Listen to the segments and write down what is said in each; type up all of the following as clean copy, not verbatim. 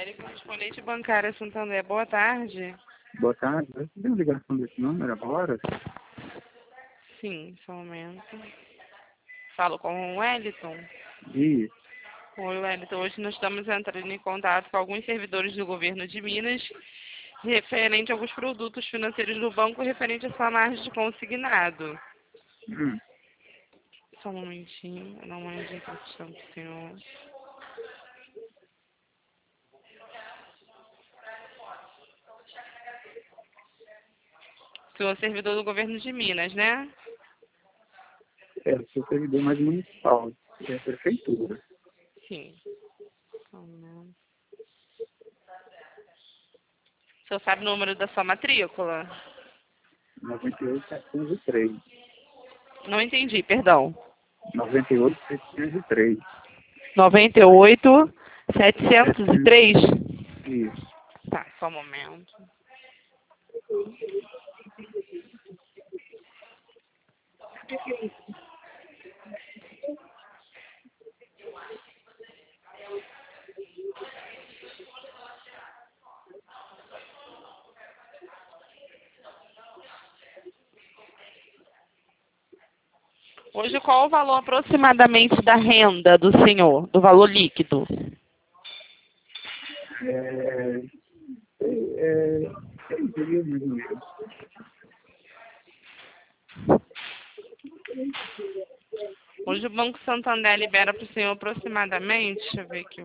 Wellington, Correspondente Bancária Santander, boa tarde. Boa tarde. Eu recebi uma ligação desse número agora? Sim, só um momento. Falo com o Wellington. Isso. Oi, Wellington. Hoje nós estamos entrando em contato com alguns servidores do governo de Minas referente a alguns produtos financeiros do banco referente à sua margem de consignado. Só um momentinho, vou dar uma indicação para o senhor. O senhor é servidor do governo de Minas, né? Eu sou servidor mais municipal, é a prefeitura. Sim. Só um momento. O senhor sabe o número da sua matrícula? 98.703. Não entendi, perdão. 98.703. 98.703? Isso. Tá, só um momento. Hoje, qual o valor aproximadamente da renda do senhor, do valor líquido? Seria mais ou menos. Hoje o Banco Santander libera para o senhor aproximadamente, deixa eu ver aqui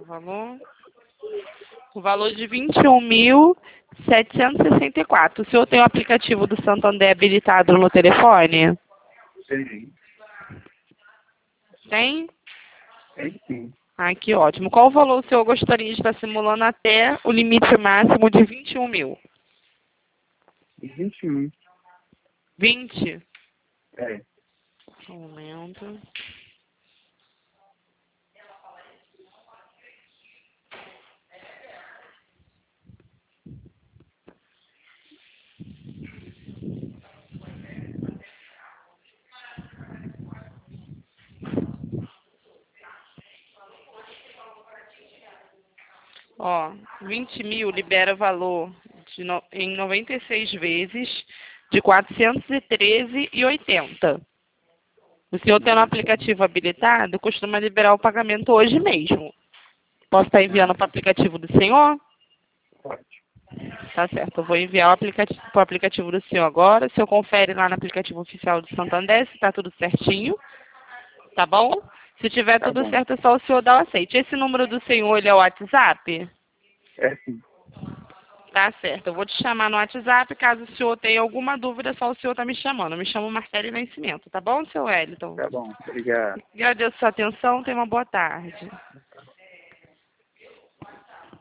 o valor de 21.764. O senhor tem o aplicativo do Santander habilitado no telefone? Tem. Tem? Tem sim. Ah, que ótimo. Qual o valor o senhor gostaria de estar simulando até o limite máximo de 21 mil? 21. 20? É. Um momento. Ó, 20 mil libera valor em 96 vezes de 413,80. O senhor tendo o aplicativo habilitado, costuma liberar o pagamento hoje mesmo. Posso estar enviando para o aplicativo do senhor? Pode. Tá certo, eu vou enviar para o aplicativo do senhor agora. O senhor confere lá no aplicativo oficial do Santander se está tudo certinho, tá bom? Se tiver Tá tudo bom. certo, é só o senhor dar o aceite. Esse número do senhor, ele é o WhatsApp? É sim. Tá certo, eu vou te chamar no WhatsApp. Caso o senhor tenha alguma dúvida, é só o senhor tá me chamando. Eu me chamo Marcele Nascimento, tá bom, seu Wellington? Tá bom. Obrigado. Agradeço a sua atenção, tenha uma boa tarde.